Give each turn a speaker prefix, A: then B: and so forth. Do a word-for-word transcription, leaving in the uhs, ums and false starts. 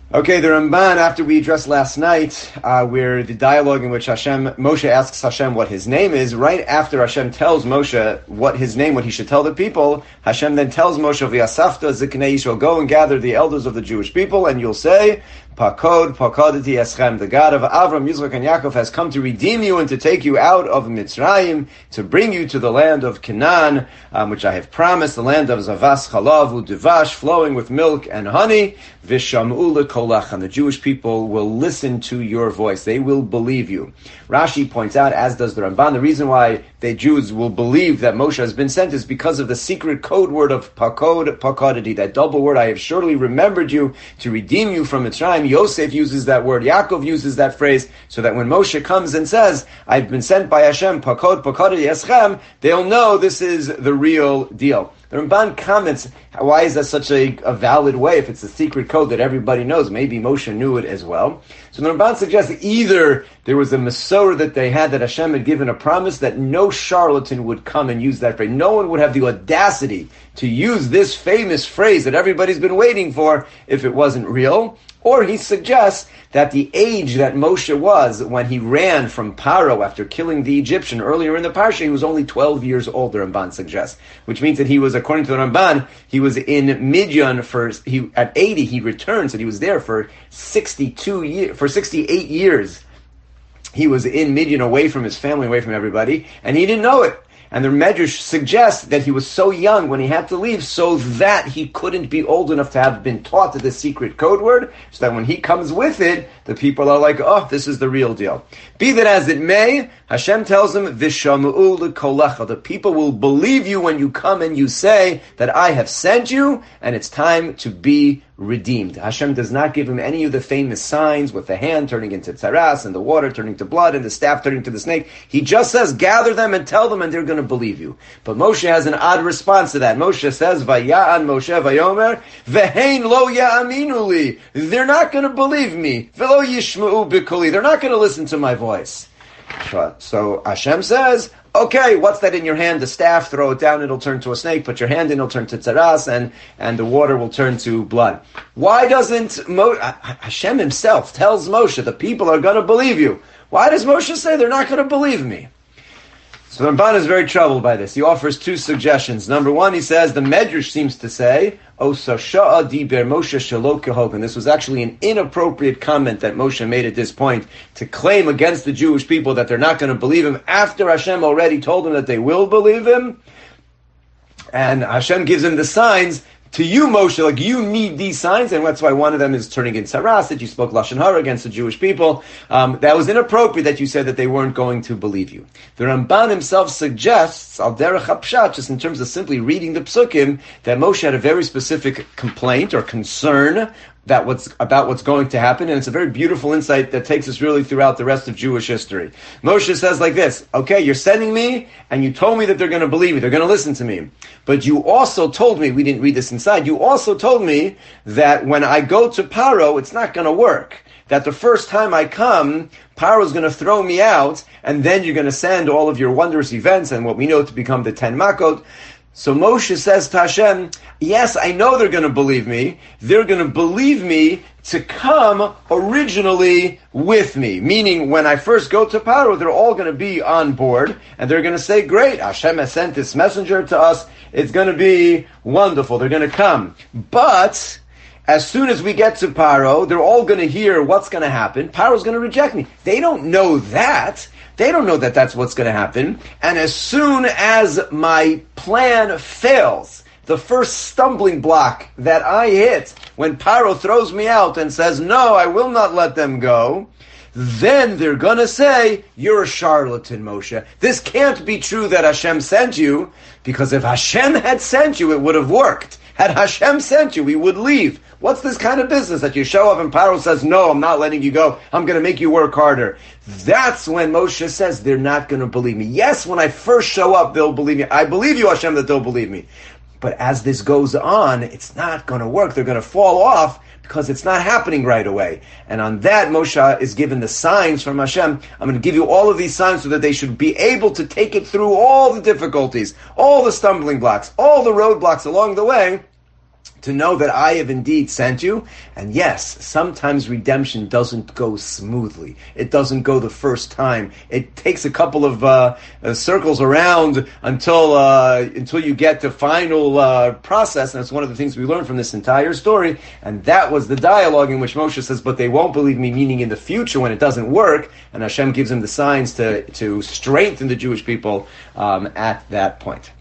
A: Okay, the Ramban, after we addressed last night, uh, where the dialogue in which Hashem, Moshe asks Hashem what his name is, right after Hashem tells Moshe what his name, what he should tell the people, Hashem then tells Moshe, V'yasafta ziknei Yisrael, go and gather the elders of the Jewish people, and you'll say, Pakod, Pakodati Eschem, the God of Avram, Yitzchak, and Yaakov has come to redeem you and to take you out of Mitzrayim, to bring you to the land of Canaan, um, which I have promised, the land of Zavas, Chalav, Udevash, flowing with milk and honey, Visham'u lekolach, and the Jewish people will listen to your voice. They will believe you. Rashi points out, as does the Ramban, the reason why the Jews will believe that Moshe has been sent is because of the secret code word of Pakod, Pakodati, that double word, I have surely remembered you to redeem you from Mitzrayim. Yosef uses that word, Yaakov uses that phrase, so that when Moshe comes and says, I've been sent by Hashem, Pakod, Pakodati, Eschem, they'll know this is the real deal. The Ramban comments, why is that such a, a valid way if it's a secret code that everybody knows? Maybe Moshe knew it as well. So the Ramban suggests that either there was a Masorah that they had, that Hashem had given a promise that no charlatan would come and use that phrase. No one would have the audacity to use this famous phrase that everybody's been waiting for if it wasn't real. Or he suggests that the age that Moshe was when he ran from Paro after killing the Egyptian earlier in the Parsha, he was only twelve years old, the Ramban suggests. Which means that he was, according to the Ramban, he was in Midian for, he, at eighty, he returned, so he was there for sixty-two years, for sixty-eight years. He was in Midian, away from his family, away from everybody, and he didn't know it. And the Medrash suggests that he was so young when he had to leave so that he couldn't be old enough to have been taught the secret code word, so that when he comes with it, the people are like, oh, this is the real deal. Be that as it may, Hashem tells him, Vishamu'u lekolecha, the people will believe you when you come and you say that I have sent you, and it's time to be redeemed. Hashem does not give him any of the famous signs with the hand turning into tzaras and the water turning to blood and the staff turning to the snake. He just says, gather them and tell them and they're going to believe you. But Moshe has an odd response to that. Moshe says, Vaya'an Moshe Vayomer, Vehein lo ya'aminu li. They're not going to believe me. Velo yishma'u bikuli. They're not going to listen to my voice. So Hashem says, okay, what's that in your hand? The staff, throw it down, it'll turn to a snake. Put your hand in, it'll turn to tzaras, and, and the water will turn to blood. Why doesn't Mo- Hashem himself tells Moshe, the people are going to believe you. Why does Moshe say they're not going to believe me? So the Ramban is very troubled by this. He offers two suggestions. Number one, he says, the Medrash seems to say, O Sasha'a diber Moshe shelo kehogan. This was actually an inappropriate comment that Moshe made at this point to claim against the Jewish people that they're not going to believe him after Hashem already told them that they will believe him. And Hashem gives him the signs to you, Moshe, like you need these signs, and that's why one of them is turning in saras, that you spoke Lashon Hara against the Jewish people. Um, that was inappropriate that you said that they weren't going to believe you. The Ramban himself suggests, al derech hapshat, just in terms of simply reading the psukim, that Moshe had a very specific complaint or concern that what's about what's going to happen, and it's a very beautiful insight that takes us really throughout the rest of Jewish history. Moshe says like this, okay, you're sending me, and you told me that they're going to believe me, they're going to listen to me. But you also told me, we didn't read this inside, you also told me that when I go to Paro, it's not going to work. That the first time I come, Paro's going to throw me out, and then you're going to send all of your wondrous events and what we know to become the Ten Makot. So Moshe says to Hashem, yes, I know they're going to believe me. They're going to believe me to come originally with me. Meaning, when I first go to Paro, they're all going to be on board, and they're going to say, great, Hashem has sent this messenger to us. It's going to be wonderful. They're going to come. But as soon as we get to Paro, they're all going to hear what's going to happen. Paro's going to reject me. They don't know that. They don't know that that's what's going to happen. And as soon as my plan fails, the first stumbling block that I hit, when Paro throws me out and says, no, I will not let them go, then they're going to say, you're a charlatan, Moshe. This can't be true that Hashem sent you, because if Hashem had sent you, it would have worked. Had Hashem sent you, we would leave. What's this kind of business that you show up and Paro says, no, I'm not letting you go. I'm going to make you work harder. That's when Moshe says, they're not going to believe me. Yes, when I first show up, they'll believe me. I believe you, Hashem, that they'll believe me. But as this goes on, it's not going to work. They're going to fall off because it's not happening right away. And on that, Moshe is given the signs from Hashem. I'm going to give you all of these signs so that they should be able to take it through all the difficulties, all the stumbling blocks, all the roadblocks along the way, to know that I have indeed sent you. And yes, sometimes redemption doesn't go smoothly. It doesn't go the first time. It takes a couple of uh, uh, circles around until uh, until you get to final uh, process. And that's one of the things we learned from this entire story. And that was the dialogue in which Moshe says, but they won't believe me, meaning in the future when it doesn't work. And Hashem gives him the signs to, to strengthen the Jewish people um, at that point.